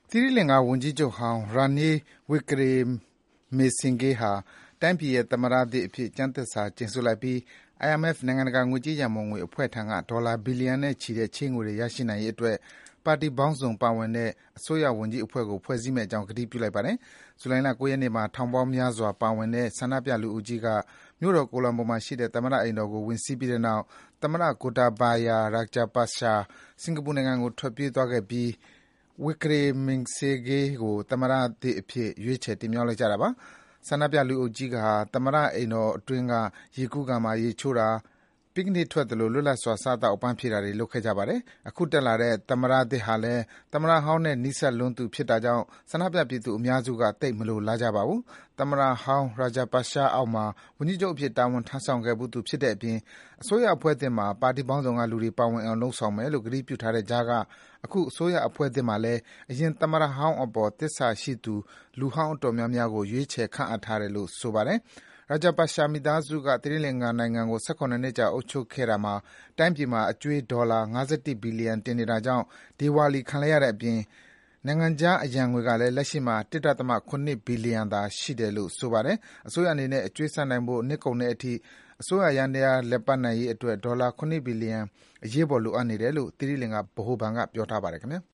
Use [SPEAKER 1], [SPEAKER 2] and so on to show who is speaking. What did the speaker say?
[SPEAKER 1] သီရိလင်္ကာဝန်ကြီးချုပ်ဟောင်း Ranil Wickremesinghe ဟာတိုင်းပြည်ရဲ့သမ္မတသစ်အဖြစ်ကျမ်းသစ္စာကျိန်ဆိုလိုက်ပြီး IMF နိုင်ငံတကာငွေကြေးရန်ပုံငွေအဖွဲ့ထံကဒေါ်လာဘီလီယံနဲ့ချီတဲ့ချေးငွေတွေရရှိနိုင်ရေးအတွက်ပါတီပေါင်းစုံပါဝင်တဲ့အစိုးရဝန်ကြီးအဖွဲ့ကိုဖွဲ့စည်းမယ့်အကြောင်းကတိပြုလိုက်ပါတယ်။ဇူလိုင်လ ၉ ရက်နေ့မှာထောင်ပေါင်းများစွာပါဝင်တဲ့ဆန္ဒပြလူအုပ်ကြီးကမြို့တော်ကိုလံဘိုမှာရှိတဲ့သမ္မတအိမ်တော်ကိုဝင်စီးပြီးတဲ့နောက်သမ္မတ Gotabaya Rajapaksa စင်္ကာပူနိုင်ငံကိုထွက်ပြေးသွားခဲ့ပြီး Wickremesinghe ကိုသမ္မတသစ်အဖြစ်ရွေးချယ်တင်မြှောက်လိုက်ကြတာပါ။ဆန္ဒပြလူအုပ်ကြီးဟာသမ္မတအိမ်တော်အတွင်းကရေကူးကန်မှာရေချိုးတာ၊ ပီကနစ်ထွက်သလိုလွတ်လပ်စွာစားသောက်အပန်းဖြေတာတွေလုပ်ခဲ့ကြပါတယ်။အခုတက်လာတဲ့သမ္မတသစ်ဟာလည်းသမ္မတဟောင်းနဲ့နီးစပ်လွန်းသူဖြစ်တာကြောင့်ဆန္ဒပြပြည်သူအများစုကသိပ်မလိုလားကြပါဘူး။သမ္မတဟောင်း Rajapaksa အောက်မှာဝန်ကြီးချုပ်အဖြစ်တာဝန်ထမ်းဆောင်ခဲ့ဖူးသူဖြစ်တဲ့အပြင်အစိုးရအဖွဲ့သစ်မှာပါတီပေါင်းစုံကလူတွေပါဝင်အောင်လုပ်ဆောင်မယ်လို့ကတိပြုထားတဲ့ကြားကအခုအစိုးရအဖွဲ့သစ်မှာလည်းအရင်သမ္မတဟောင်းအပေါ်သစ္စာရှိသူလူဟောင်းအတော်များများကိုရွေးချယ်ခန့်အပ်ထားတယ်လို့ဆိုပါတယ်။ Rajapaksa မိသားစုကသီရိလင်္ကာနိုင်ငံကို၁၇ နှစ်ကြာအုပ်ချုပ်ခဲ့တာမှာတိုင်းပြည်မှာအကြွေးဒေါ်လာ ၅၁ ဘီလီယံတင်နေတာကြောင့်ဒေဝါလီခံလိုက်ရတဲ့အပြင်နိုင်ငံခြားအရန်ငွေကလည်းလက်ရှိမှာ ၁.၇ ဘီလီယံသာရှိတယ်လို့ဆိုပါတယ်။အစိုးရအနေနဲ့အကြွေးဆပ်နိုင်ဖို့နှစ်ကုန်တဲ့အထိအစိုးရယန္တရားလည်ပတ်နိုင်ရေးအတွက်ဒေါ်လာ ၇ ဘီလီယံအရေးပေါ်လိုအပ်နေတယ်လို့သီရိလင်္ကာဗဟိုဘဏ်ကပြောထားပါတယ်ခင်ဗျာ